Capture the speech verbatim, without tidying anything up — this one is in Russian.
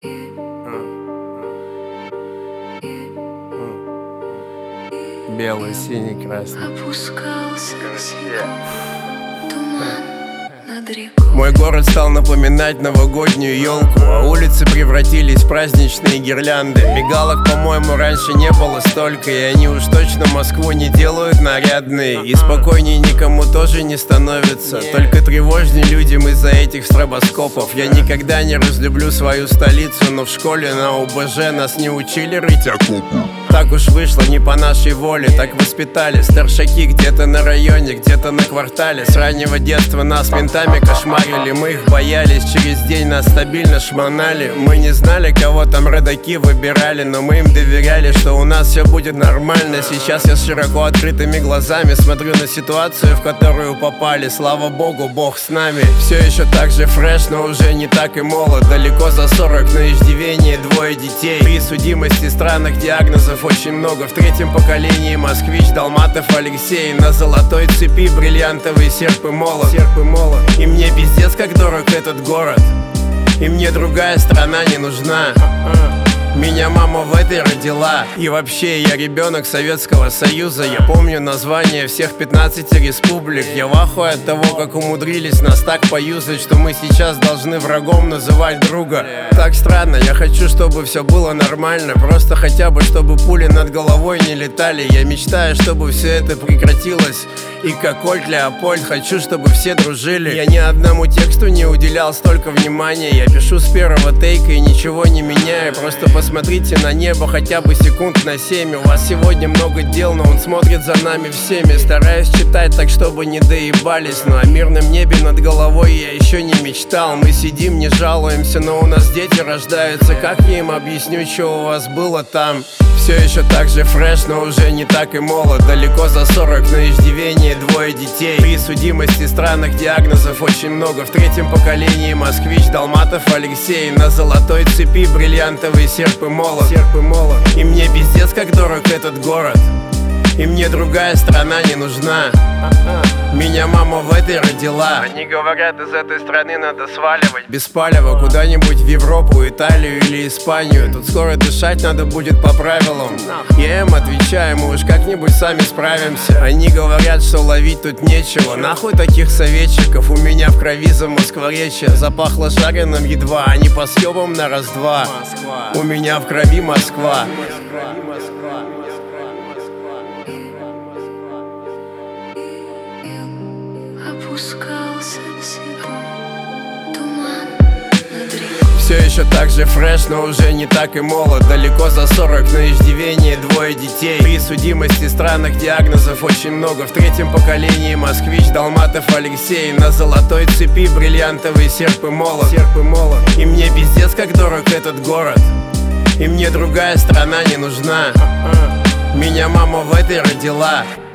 Белый, синий, красный. Опускался туман над рекой. Мой город стал напоминать новогоднюю елку, а улицы превратились в праздничные гирлянды. Мигалок, по-моему, раньше не было столько, и они уж точно Москву не делают нарядной. И спокойнее никому тоже не становится, только тревожнее людям из-за этих стробоскопов. Я никогда не разлюблю свою столицу, но в школе на ОБЖ нас не учили рыть окопы. Так уж вышло, не по нашей воле, так воспитали старшаки где-то на районе, где-то на квартале. С раннего детства нас ментами кошмарили, мы их боялись, через день нас стабильно шмонали. Мы не знали, кого там родаки выбирали, но мы им доверяли, что у нас все будет нормально. Сейчас я с широко открытыми глазами смотрю на ситуацию, в которую попали. Слава богу, Бог с нами. Все еще так же фреш, но уже не так и молод. Далеко за сорок, на иждивении двое детей. При судимости странных диагнозов очень много. В третьем поколении москвич, Долматов Алексей. На золотой цепи бриллиантовый серп и молот. Серп и молот. И мне пиздец как дорог этот город, и мне другая страна не нужна. Меня мама в этой родила. И вообще я ребенок Советского Союза. Я помню название всех пятнадцати республик. Я в ахуе от того, как умудрились нас так поюзать, что мы сейчас должны врагом называть друга. Так странно, я хочу, чтобы все было нормально. Просто хотя бы, чтобы пули над головой не летали. Я мечтаю, чтобы все это прекратилось. И как Ольд Леопольд, хочу, чтобы все дружили. Я ни одному тексту не уделял столько внимания. Я пишу с первого тейка и ничего не меняю. Просто посмотрите на небо хотя бы секунд на семь. У вас сегодня много дел, но он смотрит за нами всеми. Стараюсь читать так, чтобы не доебались, но о мирном небе над головой я еще не мечтал. Мы сидим, не жалуемся, но у нас дети рождаются. Как я им объясню, что у вас было там? Все еще так же фреш, но уже не так и молод. Далеко за сорок, на иждивении двое детей. При судимости странных диагнозов очень много. В третьем поколении москвич, Долматов Алексей. На золотой цепи бриллиантовый серп и молот. Серп и молот. И мне пиздец как дорог этот город, и мне другая страна не нужна. Меня мама в этой родила. Они говорят, из этой страны надо сваливать без палева куда-нибудь в Европу, Италию или Испанию. Тут скоро дышать надо будет по правилам. Я им отвечаю, мы уж как-нибудь сами справимся. Они говорят, что ловить тут нечего. Нахуй таких советчиков, у меня в крови за москворечье. Запахло жареным едва, а не по съебам на раз-два. У меня в крови Москва. Опускался туман над рекой. Все еще так же фреш, но уже не так и молод. Далеко за сорок, на иждивении двое детей. При судимости странных диагнозов очень много. В третьем поколении москвич, Долматов Алексей. На золотой цепи бриллиантовый серп и молот. Серп и молот. И мне пиздец как дорог этот город, и мне другая страна не нужна. Меня мама в этой родила.